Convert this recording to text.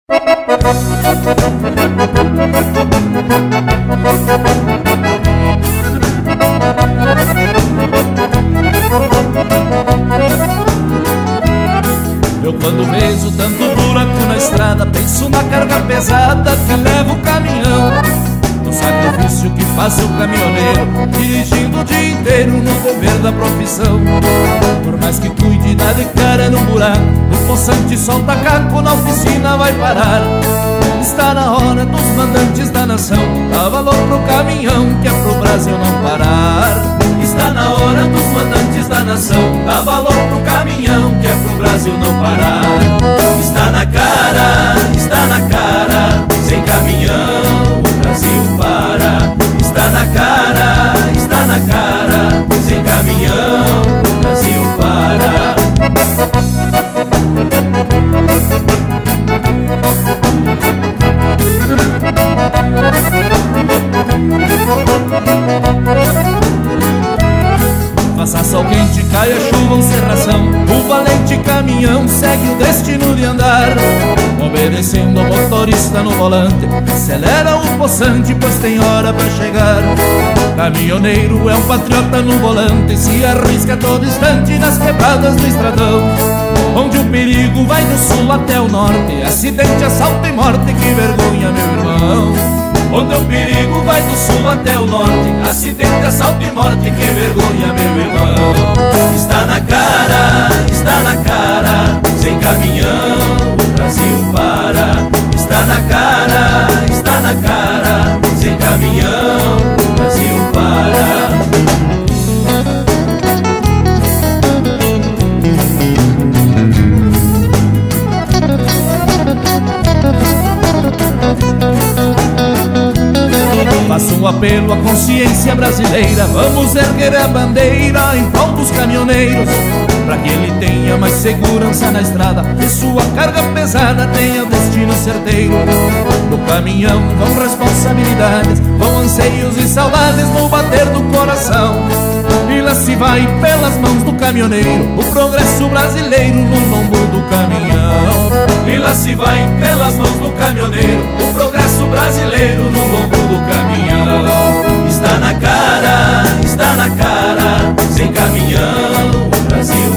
Eu quando vejo tanto buraco na estrada, penso na carga pesada que leva o caminhão, no sacrifício que faz o caminhoneiro, dirigindo o dia inteiro no dever da profissão. Por mais que cuide, dá de cara no buraco, o poçante solta caco, na oficina vai parar. Está na hora dos mandantes da nação, dá valor pro caminhão, que é pro Brasil não parar. Está na hora dos mandantes da nação, dá valor pro caminhão, que é pro Brasil não parar. Está na cara, sem caminhão o Brasil para. Está na cara, sem caminhão o Brasil para. Faça sol quente, caia chuva ou cerração, o valente caminhão segue o destino de andar, obedecendo ao motorista no volante, acelera o poçante, pois tem hora pra chegar. Caminhoneiro é um patriota no volante, se arrisca a todo instante nas quebradas do estradão, onde o perigo vai do sul até o norte, acidente, assalto e morte, que vergonha, meu irmão. Onde o perigo vai do sul até o norte, acidente, assalto e morte, que vergonha, meu irmão. Está na cara, sem caminhão o Brasil para. Está na cara, sem caminhão o Brasil para. Faço um apelo à consciência brasileira, vamos erguer a bandeira em prol dos caminhoneiros, pra que ele tenha mais segurança na estrada e sua carga pesada tenha destino certeiro. No caminhão vão responsabilidades, vão anseios e saudades no bater do coração, e lá se vai pelas mãos do caminhoneiro o progresso brasileiro no lombo do caminhão. E lá se vai pelas mãos do caminhoneiro o progresso brasileiro no lombo do caminhão. Está na cara, sem caminhão o Brasil